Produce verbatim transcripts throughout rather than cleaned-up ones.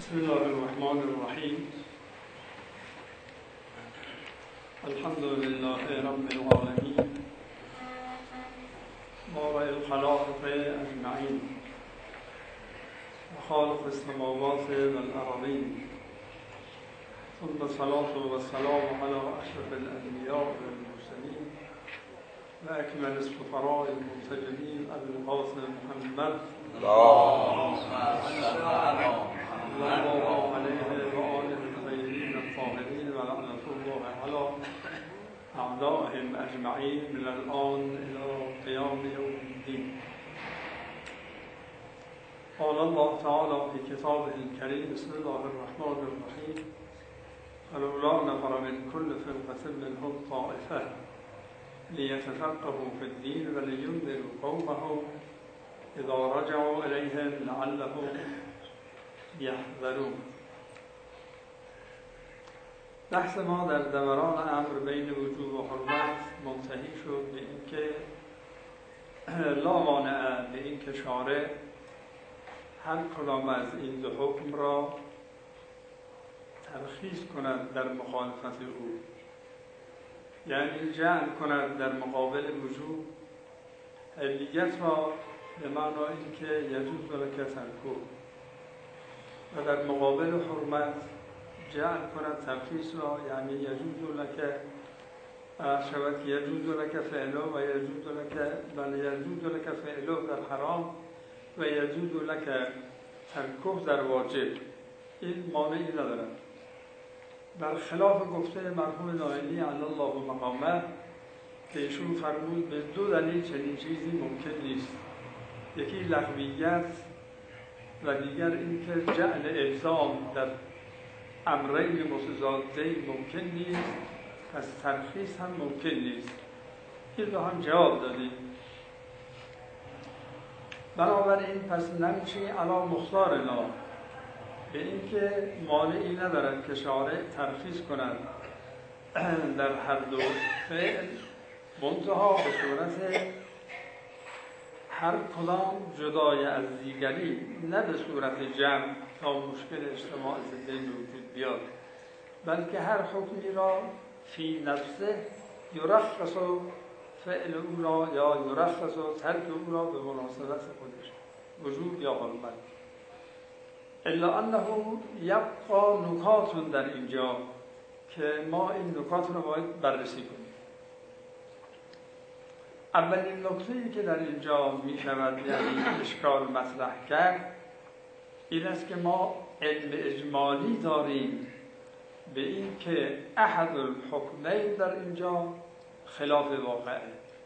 بسم الله الرحمن الرحیم. الحمد لله رب العالمین بارئ الخلائق اجمعین و خالق السماوات والارضین، ثم الصلاة والسلام علی اشرف الانبیاء والمرسلین و اکمل السفراء المنتجبین ابی القاسم محمد اللهم صل علیه و آله الطاهرین الطاهرین و لعنة الله علی اعدائهم اجمعین من الآن الی قیام یوم الدین. قال الله تعالی فی کتابه الکریم بسم الله الرحمن الرحیم فلولا نفر من كل فرقة منهم طائفة ليتفقهوا في الدين ولينذروا قومهم اذا رجعوا الیهم لعلهم یحذرون. بحث ما در دوران امر بین وجوب و حرمت منتهی شد به اینکه لا مانع به اینکه شارع هر کدام از این دو حکم را ترخیص کند در مخالفت او، یعنی جمع کند در مقابل وجوب علیت را به معنای اینکه یجوز لک ترکه و در مقابل حرمت جعل کند ترخیص را، یعنی یجوز لک شود یجوز لک فعله و یجوز لک بل یجوز لک فعله در حرام و یجوز لک ترکه در واجب. این مانعی ندارد، برخلاف گفته مرحوم نائینی علی الله مقامه که ایشون فرمود به دو دلیل چنین چیزی ممکن نیست، یکی لغویت و دیگر اینکه جعل الزام در امرین متضادین ممکن نیست، پس ترخیص هم ممکن نیست. این رو هم جواب دادیم. بنابراین پس نمچی علی مختارنا، به اینکه مانعی ندارد که شارع ترخیص کند در هر دو فعل، منتها به صورت هر کدام جدای از دیگری، نه به صورت جمع تا مشکل اجتماع زندگی وجود بیاد، بلکه هر حکمی را فی نفسه یرخص فعل او را یا یرخص ترک او را به مناسبت خودش، وجوب یا حرمت. الا انه یبقى نکات در اینجا که ما این نکات را باید بررسی کنیم. اولین نکته‌ای که در اینجا می شود یعنی اشکال مطرح کرد این است که ما علم اجمالی داریم به این که احد الحکمین در اینجا خلاف واقعه.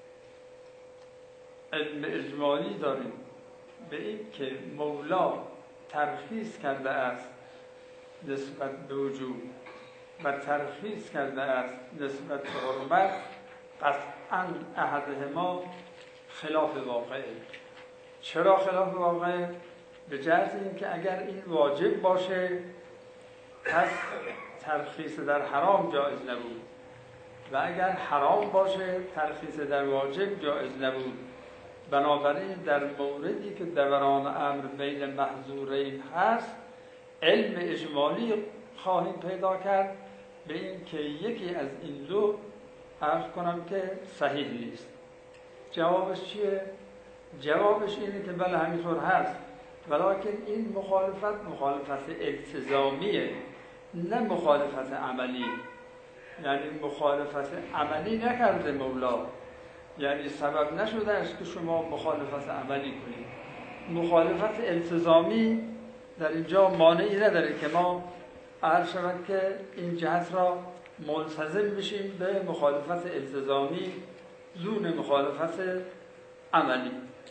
علم اجمالی داریم به این که مولا ترخیص کرده است نسبت به وجوب و ترخیص کرده است نسبت به حرمت، قطعاً احدهما خلاف واقعه. چرا خلاف واقعه؟ به جهت اینکه اگر این واجب باشه پس ترخیص در حرام جایز نبود و اگر حرام باشه ترخیص در واجب جایز نبود. بنابراین در موردی که دوران امر بین محظورین هست علم اجمالی خواهیم پیدا کرد به این که یکی از این دو عرض کنم که صحیح نیست. جوابش چیه؟ جوابش اینه که بله همینطور هست، ولیکن این مخالفت مخالفت التزامیه، نه مخالفت عملی. یعنی مخالفت عملی نکرده مولا، یعنی سبب نشده است که شما مخالفت عملی کنید. مخالفت التزامی در اینجا مانعی نداره که ما عرض شود که این جهت را ملتزم بشیم به مخالفت التزامی دون مخالفت عملی.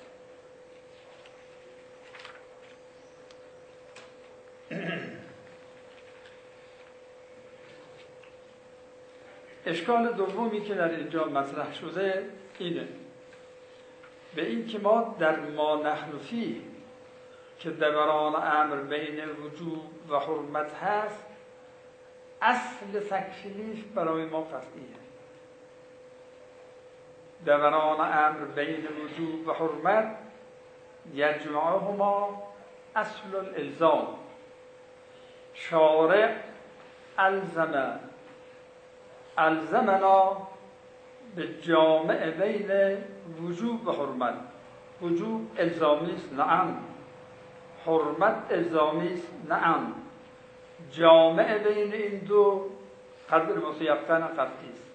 اشکال دومی که در اینجا مطرح شده اینه، به این که ما در ما نحن فیه که دوران امر بین وجوب و حرمت هست اصل تکلیف برای ما قطعیه. دوران امر بین وجوب و حرمت یجمعهما اصل الالزام، شارع الزم الزمنا به جامع بین وجوب و حرمت. وجوب الزامی است، نعم. حرمت الزامی است، نعم. جامع بین این دو قدر متیقن قطعی است.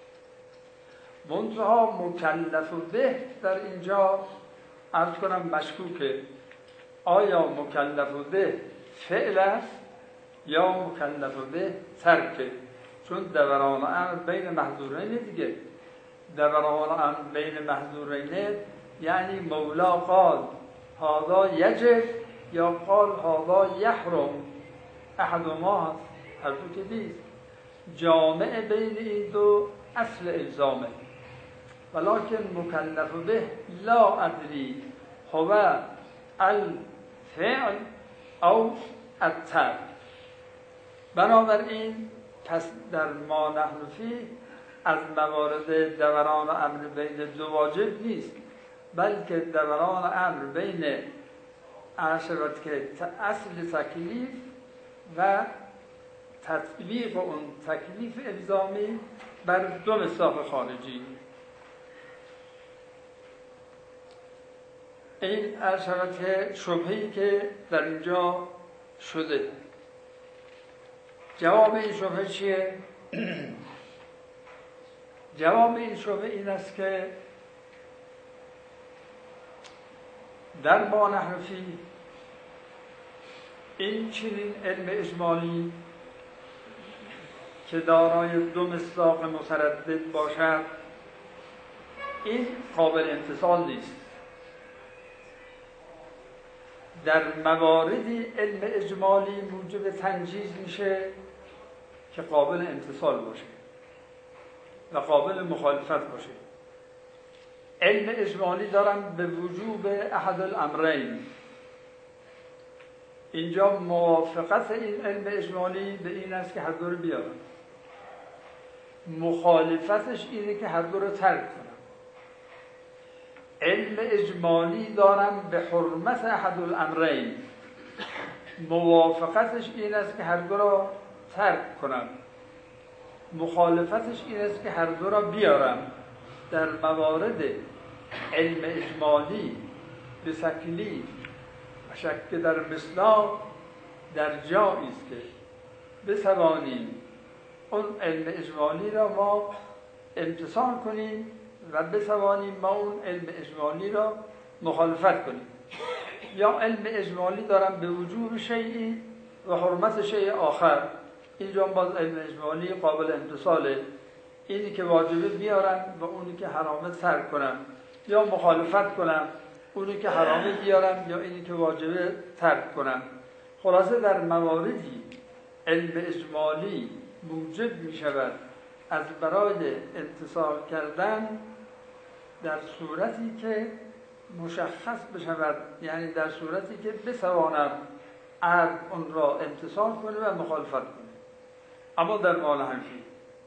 منتها مکلف به در اینجا عرض کنم مشکوکه. آیا مکلف به فعل است یا مکلف به ترکه؟ چون دوران امر بین محظورین دیگه. دوران امر بین محظورین یعنی مولا قال هذا یجب یا قال هذا یحرم، احد ما هست، هر دو که نیست. جامع بین این دو اصل الزامه. ولکن مکلف به لا ادری هو الفعل او الترک. بنابراین پس در ما نحن فیه از موارد دوران امر بین دو واجب نیست، بلکه دوران امر بین عشرت که اصل تکلیف و تطبیق اون تکلیف الزامی بر دو مصداق خارجی. این عشرت شبهه‌ای که در اینجا شده. جواب این شبهه چیه؟ جواب این شبهه این است که در ما نحن فیه این چنین علم اجمالی که دارای دو مصداق متردد باشد، این قابل امتثال نیست. در مواردی علم اجمالی موجب تنجیز میشه که قابل امتثال باشه و قابل مخالفت باشه. علم اجمالی دارن به وجوب احد الامرین. اینجا موافقت این علم اجمالی به این است که هر دو رو بیارن، مخالفتش اینه که هر دو رو ترک کنن. علم اجمالی دارن به حرمت احد الامرین، موافقتش این است که هر دو را ترک کنن، مخالفتش این است که هر دو را بیارن. در موارد علم اجمالی به تکلیف و شک در مصداق در جایی است که بتوانیم اون علم اجمالی را ما امتثال کنیم و بتوانیم ما اون علم اجمالی را مخالفت کنیم. یا علم اجمالی دارن به وجوب شیئی و حرمت شیء آخر. اینجا باز علم اجمالی قابل امتثاله، اینی که واجبه بیارن و اونی که حرامه ترک کنن، یا مخالفت کنن اونی که حرامه بیارن یا اینی که واجبه ترک کنن. خلاصه در مواردی علم اجمالی موجب می شود از برای امتثال کردن در صورتی که مشخص بشود، یعنی در صورتی که بتواند عرض اون را امتثال کنه و مخالفت کنه. اما در ما نحن فیه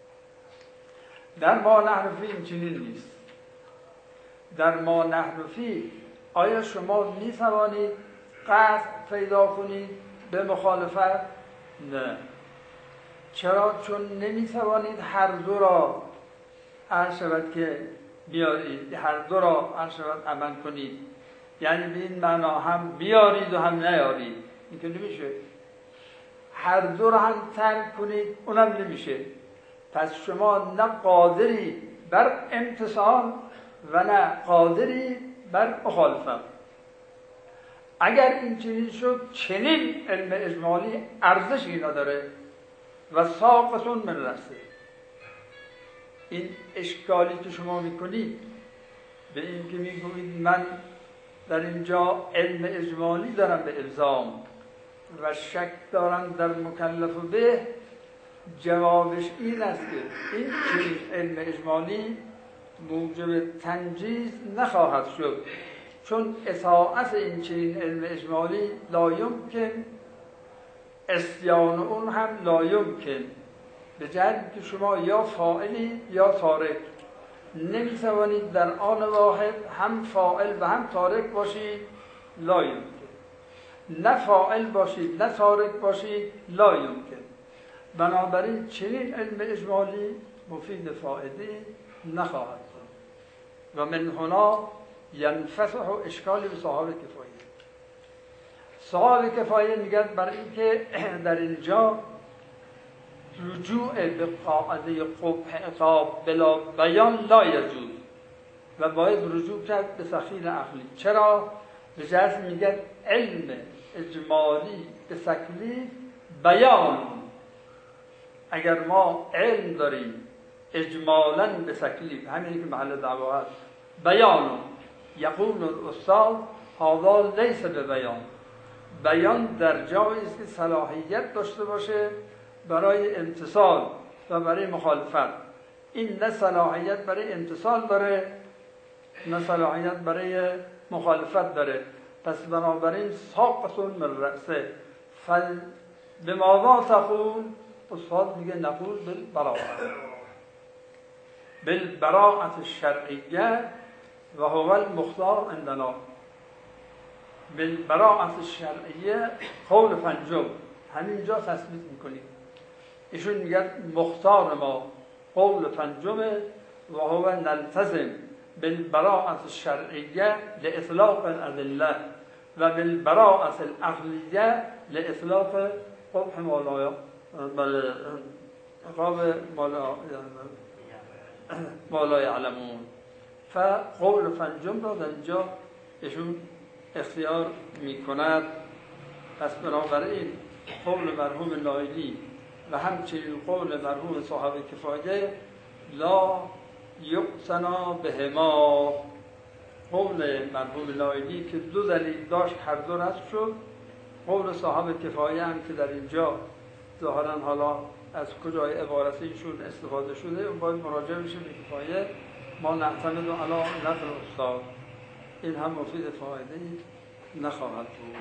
در ما نحن فیه این چنین نیست. در ما نحن فیه آیا شما می توانید قطع پیدا کنید به مخالفت؟ نه. چرا؟ چون نمی توانید هر دو را عرض شود که بیارید، هر دو را عرض شود عمل کنید، یعنی به این معنا هم بیارید و هم نیارید. این که نمیشه. هر دو را هم ترک کنید، اونم نمیشه. پس شما نه قادری بر امتثال و نه قادری بر مخالفت. اگر این چنین شد، چنین علم اجمالی ارزشی نداره و ساقتون من رسه. این اشکالی که شما میکنید به این که میگویید من در اینجا علم اجمالی دارم به الزام و شک دارم در مکلف به، جوابش این است که این چنین علم اجمالی موجب تنجیز نخواهد شد، چون اطاعت این چنین علم اجمالی لا یمکن، استیان اون هم لا یمکن، به جهت که شما یا فاعلی یا تارک، نمیتوانید در آن واحد هم فاعل و هم تارک باشید. لا یمکن. نه فاعل باشید نه تارک باشید لا یمکن. بنابراین چنین علم اجمالی مفید فائده نخواهد بود و من هنا ینفتح اشکالی به صاحب کفایه. صاحب کفایه میگن برای اینکه در اینجا رجوع به قاعده قبح عقاب بلا بیان لا یجوز و باید رجوع کرد به سخیل عقلی. چرا؟ به جهت میگن علم اجمالی به تکلیف بیان. اگر ما علم داریم اجمالاً به تکلیف، همینی که محل دعوا هست، بیان یقول الاستاد هذا لیس به بیان. بیان در جایی است که صلاحیت داشته باشه برای امتصال و برای مخالفت. این نه صلاحیت برای امتصال داره نه صلاحیت برای مخالفت داره. پس بنابراین ساقط من رأسه فل بماذا تقول؟ استاد میگه نقول بالبراءة بالبراءة الشرعیه و هو المختار عندنا. بالبراءة الشرعیه قول پنجم همینجا تثبیت میکنیم. ایشون میگن مختار ما قول پنجمه و هو نلتزم بالبراءة الشرعیه لاطلاق الادله و بالبراءة العقلیه لاطلاق قبح مولایا بل عقاب مولا یعلمون. فقول پنجم را در اینجا ایشون اختیار میکند. پس بنابراین قول مرحوم نایلی و همچنین قول مرحوم صاحب کفایه لا یقتنا بهما. قول مرحوم نایلی که دو دلیل داشت هر دو رد شد. قول صاحب کفایه هم که در اینجا ظاهرا حالا از کجای عبارت ایشون استفاده شده اون باید مراجعه بشه به کفایه. ما نعتمد علی نقل استاد. این هم مفید فایده نخواهد بود.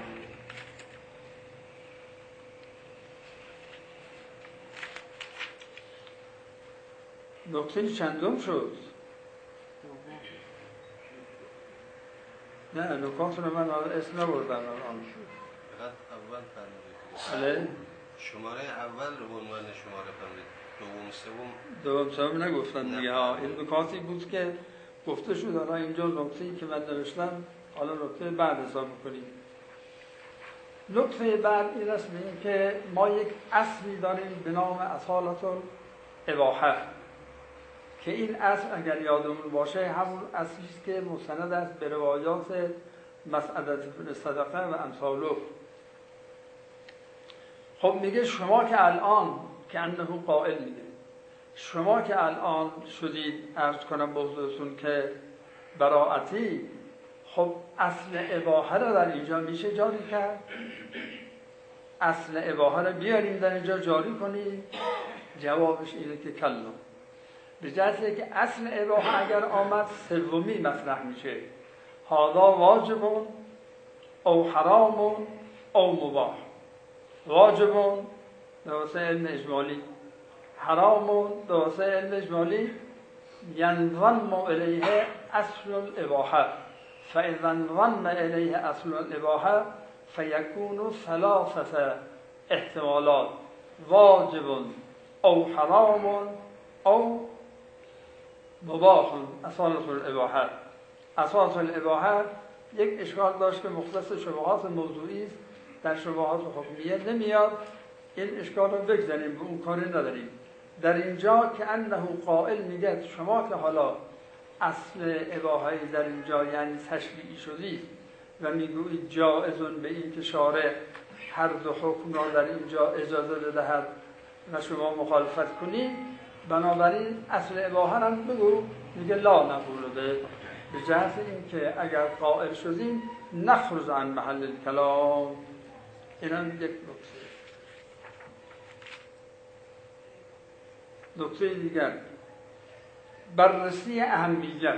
نکته چندم شد؟ نه نکات رو من اسم نبردم الان. فقط اول فرمودید. بله. شماره اول رو به عنوان شماره فرمودید. دوم سوم دوم سوم نگفتن دیگه. ها این نکاتی بود که گفته شد. حالا اینجا نکته‌ای که من نوشتم حالا نکته بعد حساب می‌کنیم. نکته بعد این است که ما یک اصلی داریم به نام اصالت الاباحه که این اصل اگر یادمون باشه همون اصلی است که مستند است به روایات مسعدة بن صدقه و امثاله. خب میگه شما که الان که انه قائل میگه شما که الان شدید عرض کنم به حضورتون که براعتی، خب اصل اباحه رو در اینجا میشه جاری کرد؟ اصل اباحه رو بیاریم در اینجا جاری کنیم؟ جوابش اینه که کلا. به جهتی که اصل اباحه اگر آمد سومی مطرح میشه. هذا واجب او حرام او مباح. واجب به واسه علم اجمالی، حرام به واسه علم اجمالی. ینظن الیه اصل الاباحه فاذا انضم الیه اصل الاباحه فیکون ثلاثه احتمالات واجب او حرام او مباح. اصالت الاباحه اصالت الاباحه یک اشکال داشت که مختص شبهات موضوعی است، در شبهات حکمیه نمیاد. این اشکال رو بگذاریم، به اون کاری نداریم. در اینجا که انه قائل میگه شما که حالا اصل اباحه در اینجا یعنی تشریعی شدید و میگویید جائزون به این که شارع هر دو حکم را در اینجا اجازه بدهد و شما مخالفت کنید، بنابراین اصل اباحه را بگو. میگه لا نقول به به جهت این که اگر قائل شدیم نخرج عن محل الکلام. این هم یک نکته. نکته دیگر بررسی اهمیت.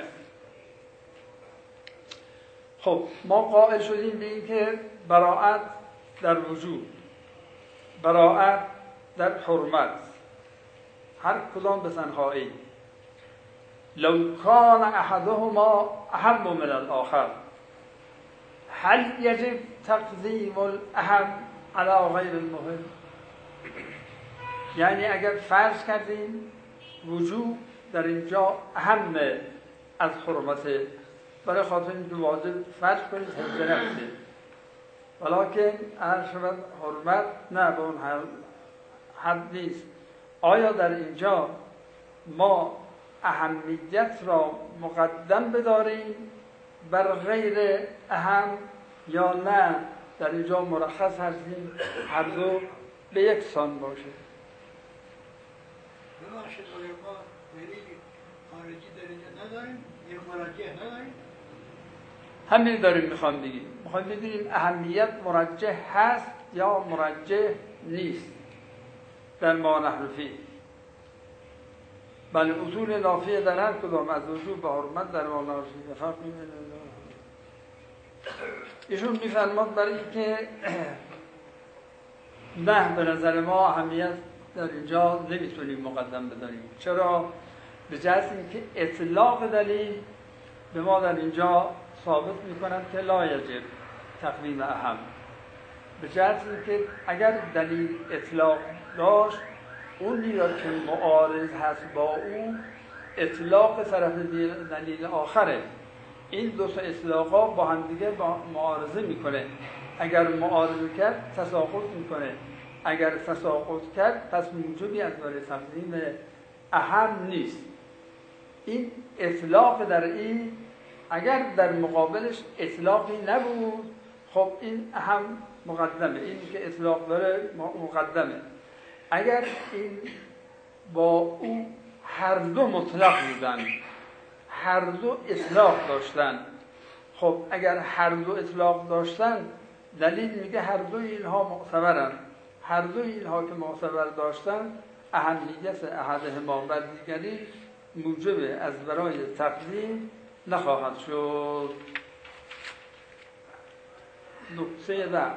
خب ما قائل شدیم به این که براءت در وجود، براءت در حرمت، هر کدام به تنهایی. لو کان احدهما اهم من الاخر هل یجب تقدیم الاهم علی غیر المهم. یعنی اگر فرض کردیم وجوب در اینجا اهمه از حرمته، برای خاطر اینکه واجب فرض کنید حفظ نفسه، ولیکن هر شود حرمت نه به اون حد نیست. آیا در اینجا ما اهمیت را مقدم بداریم بر غیر اهم یا نه در اینجا مرخص هستیم هر دو به یک سان باشه؟ ببخشید آیا ما دلیل خارجی در اینجا نداریم؟ یک مرجح نداریم؟ همین داریم میخوام بگیم. میخوام ببینیم اهمیت مرجح هست یا مرجح نیست در ما نحن فیه. بله اصول نافیه در هر کدام از وجوب به حرمت در ما نحن فیه فرق می‌کنه. ایشون میفرماد برای اینکه نه به نظر ما اهمیت در اینجا نمیتونیم مقدم بداریم. چرا؟ به جهت اینکه اطلاق دلیل به ما در اینجا ثابت میکنند که لا یجب تقدیم اهم. به جهت اینکه اگر دلیل اطلاق داشت اونی را که معارض هست با اون اطلاق طرف دلیل آخره. این دو تا اطلاقا با هم دیگه معارضه میکنه. اگر معارضه کرد تساقط میکنه، اگر تساقط کرد پس موجبی از برای تقدیم اهم نیست. این اطلاق در این اگر در مقابلش اطلاقی نبود خب این اهم مقدمه، این که اطلاق داره مقدمه. اگر این با او هر دو مطلق بودن، هر دو اطلاق داشتن، خب اگر هر دو اطلاق داشتن دلیل میگه هر دو اینها معتبرن. هر دو اینها که معتبر داشتن اهمیت احدهما بر دیگری موجب از برای تقدیم نخواهد شد. نکته ده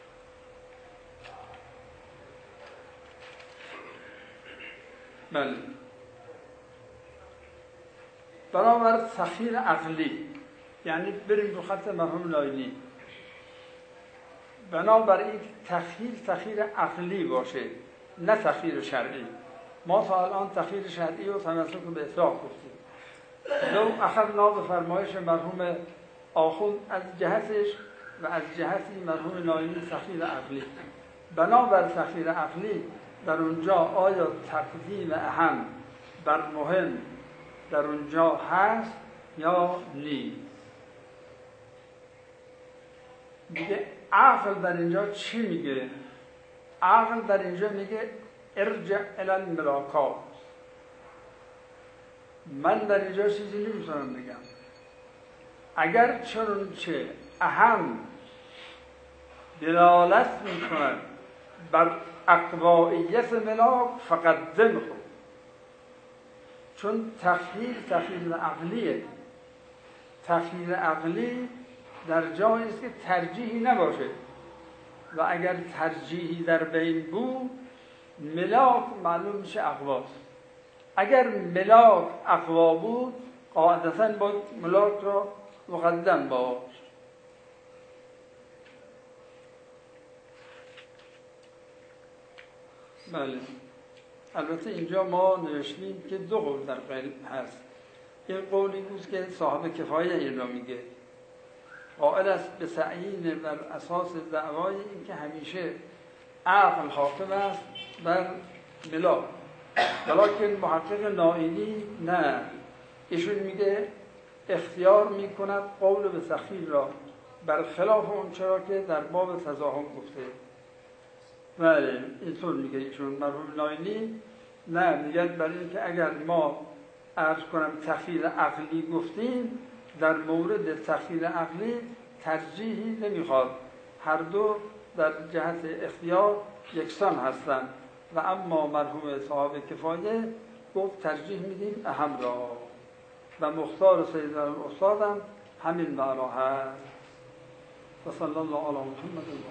بله برابر تخییر عقلی، یعنی بریم رو خط مرحوم لاینی، بنابراین تخییر تخییر عقلی باشه نه تخییر شرعی. ما تا الان تخییر شرعی و تمسک به اطلاق گفتیم. لو اخذنا به فرمایش مرحوم آخوند از جهتش و از جهتی مرحوم لاینی تخییر عقلی. بنابر تخییر عقلی در اونجا آیا تقدیم اهم بر مهم در اونجا هست یا نیست؟ میگه عقل در اینجا چی میگه؟ عقل در اینجا میگه ارجع الی الملاکات. من در اینجا چیزی نمیتونم بگم. اگر چنانچه اهم دلالت میکند بر اقوائیت ملاک فقدمه، چون تخییر تخییر عقلیه. تخییر عقلی در جایی است که ترجیحی نباشه و اگر ترجیحی در بین بود ملاک معلوم میشه اقواست. اگر ملاک اقوا بود قاعدتاً باید ملاک را مقدم باش. بله البته اینجا ما نوشتیم که دو قول در قلب هست. این قولی بود که صاحب کفایه این را میگه، قائل است به تعیین بر اساس دعوای این که همیشه عقل حاکم است بر ملاک، ولیکن محقق نائینی نه، ایشون میگه اختیار میکند قول به تخییر را برخلاف اون چرا که در باب تضاهم گفته. بله اینطور میگه ایشون مرحوم نائینی نه، میگه برای اینکه اگر ما عرض کنم تخییر عقلی گفتیم در مورد تخییر عقلی ترجیحی نمیخواد، هر دو در جهت اختیار یکسان هستند و اما مرحوم صاحب کفایه گفت ترجیح میدیم اهم را و مختار سید الاستادم همین معنا هست. و صلی الله علی محمد.